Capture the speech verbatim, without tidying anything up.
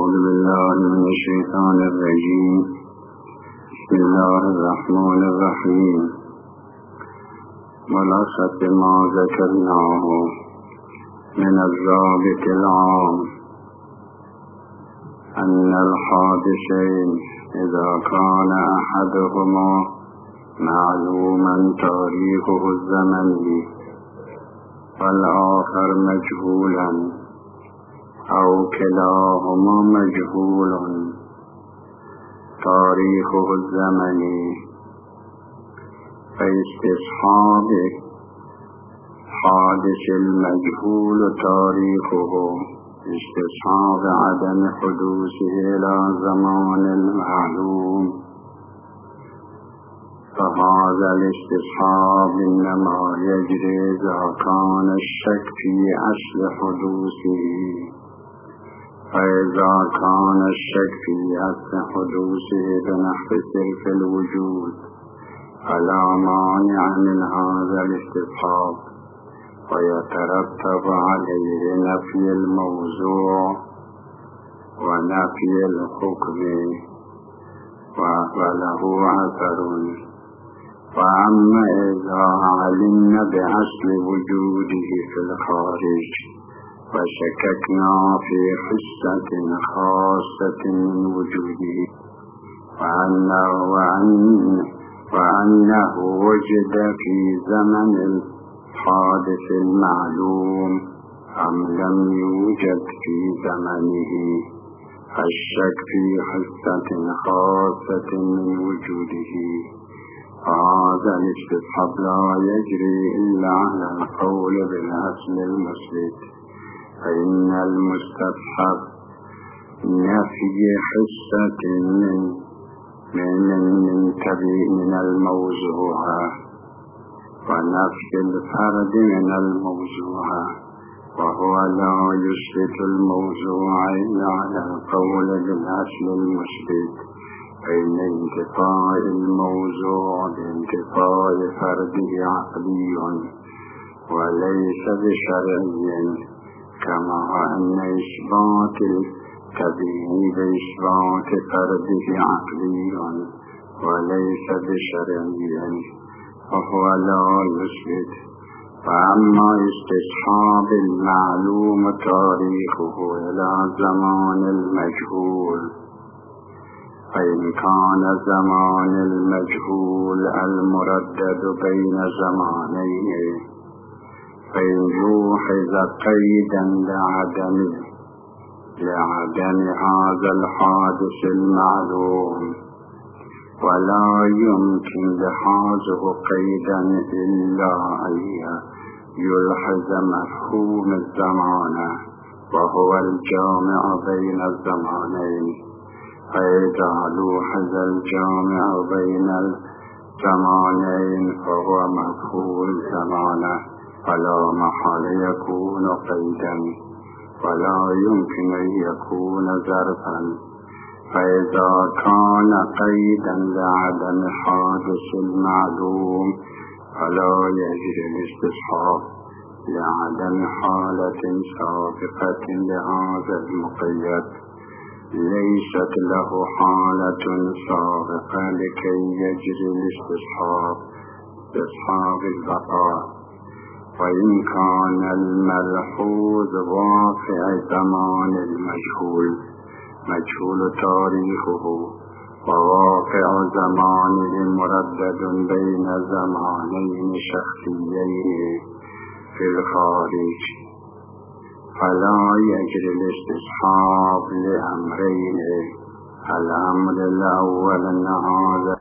أعوذ بالله من الشيطان الرجيم. بسم الله الرحمن الرحيم. خلاصة ما ذكرناه من الضابط العام أن الحادثين إذا كان أحدهما معلوما تاريخه الزمني والآخر مجهولا أو كلاهما مجهول تاريخه الزمني، فاستصحاب حادث المجهول تاريخه استصحاب عدم حدوثه إلى زمان المعلوم، فهذا الاستصحاب إنما يجري إذا كان الشك في أصل حدوثه، فإذا كان الشك في أصل حدوثه بنحو سلف الوجود فلا مانع من هذا الاستصحاب، ويترتب عليه نفي الموضوع ونفي الحكم وله أثر. وأما إذا علمنا بأصل وجوده في الخارج وشككنا في حسة خاصة من وجوده وأنه, وأنه, وأنه وجد في زمن الحادث المعلوم أم لم يوجد في زمنه، الشك في حسة خاصة من وجوده، هذا الاستصحاب لا يجري إلا على القول بالأصل المثبت، فإن المستصحب نفي حسة من من من تبيء من الموضوع ونفي الفرد من الموضوع، وهو لا يثبت الموضوع إلا على القول بالأصل المثبت، فإن انتفاء الموضوع بانتفاء فرده عقلي وليس بشرعي، كما أن إثبات التبيين بإثبات فرده عقلي وليس بشرعي، وهو لا يثبت. فأما استصحاب المعلوم تاريخه إلى زمان المجهول، فإن كان زمان المجهول المردد بين زمانين، فإن يوحظ قيدا لعدم لعدم هذا الحادث المعلوم، ولا يمكن لحاظه قيدا إلا أن يلحظ مفهوم الزمان وهو الجامع بين الزمانين، فإذا لوحظ الجامع بين الزمانين فهو مفهوم الزمان فلا محال يكون قيدا ولا يمكن أن يكون ظرفا، فإذا كان قيدا لعدم حادث المعلوم فلا يجري الاستصحاب لعدم حالة سابقة لهذا المقيد ليست له حالة سابقة لكي يجري الاستصحاب استصحاب البقاء. وإن كان الملحوظ واقع زمان المجهول مجهول تاريخه وواقع زمانه مردد بين زمانين شخصيين في الخارج، فلا يجري الاستصحاب لأمرين: الأمر الأول أن هذا